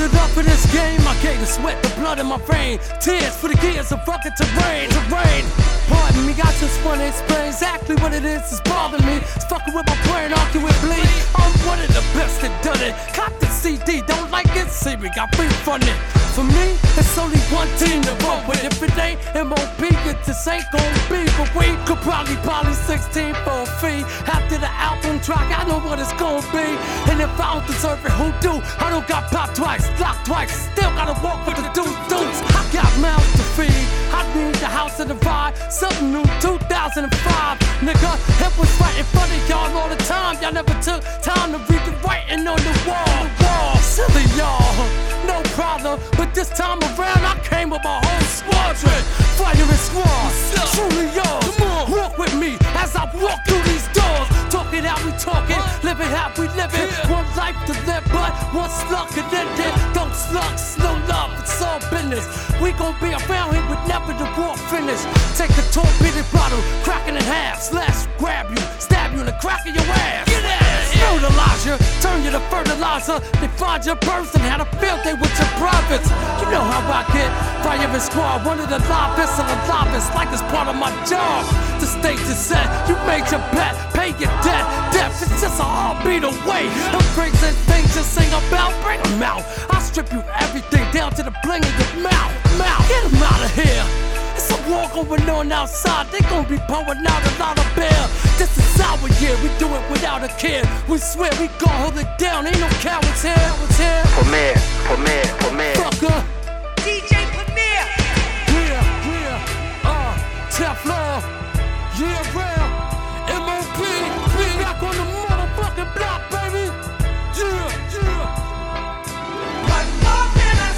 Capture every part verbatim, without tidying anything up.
Suited up for this game, I gave the sweat, the blood in my vein. Tears for the gears of fucking terrain, terrain. Pardon me, I just wanna explain exactly what it is that's bothering me. It's fucking with my brain, arguing with bleed. I'm one of the best that done it. Cop the C D, don't like it, see we got free from it. For me, it's only one team to vote with. If it ain't M O P, it just ain't gon' be. But we could probably, probably sixteen for a fee. After the album track, I know what it's gon' be. And if I don't deserve it, who do? I don't got popped twice, locked twice. Still gotta walk with the deuce deuce. I got mouths to feed. I need the house and the vibe. Something new, two thousand five. Nigga, it was right in front of y'all all the time. Y'all never took time to read the writing on the wall. The wall. Silly y'all, no problem. But this time around, I came with my whole squadron. Firing squad, truly yours. Walk with me as I walk through these doors. Talking how we talking, living how we living. One life to live, but one slug can end it. Don't slugs, no love, it's all business. We gon' be around here with never the war finish. Take a torpedo bottle, crack it in half, slash, grab you, stab you in the crack of your ass. Get ass! Fertilize you, turn you to fertilizer. They find your person, had a field day with your prophets. You know how I get, firing squad, one of the livest of the livest, like it's part of my job. The stage is set, you made your bet, pay your debt. Death is just a heartbeat away. The crazy things you sing about, bring them out. I'll strip you everything down to the bling of your mouth. Mouth, get them out of here. It's a war going on outside, they gon' be pouring out a lot of beer. This is our year, we do it without a care. We swear we gon' hold it down, ain't no cowards here. Cowards here. Premier, Premier, Premier. Fucker. D J Premier. Yeah, yeah, uh, Teflon. Yeah, real. M O P, we back on the motherfucking block, baby. Yeah, yeah. What more can I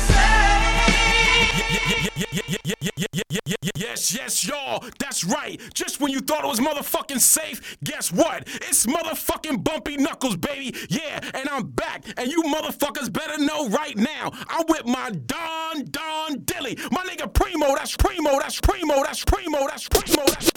say? Yes, yes, y'all, that's right. Just when you thought it was motherfucking safe, guess what? It's motherfucking Bumpy Knuckles, baby. Yeah, and I'm back, and you motherfuckers better know right now. I'm with my Don Don Dilly. My nigga Primo, that's Primo, that's Primo, that's Primo, that's Primo, that's Primo.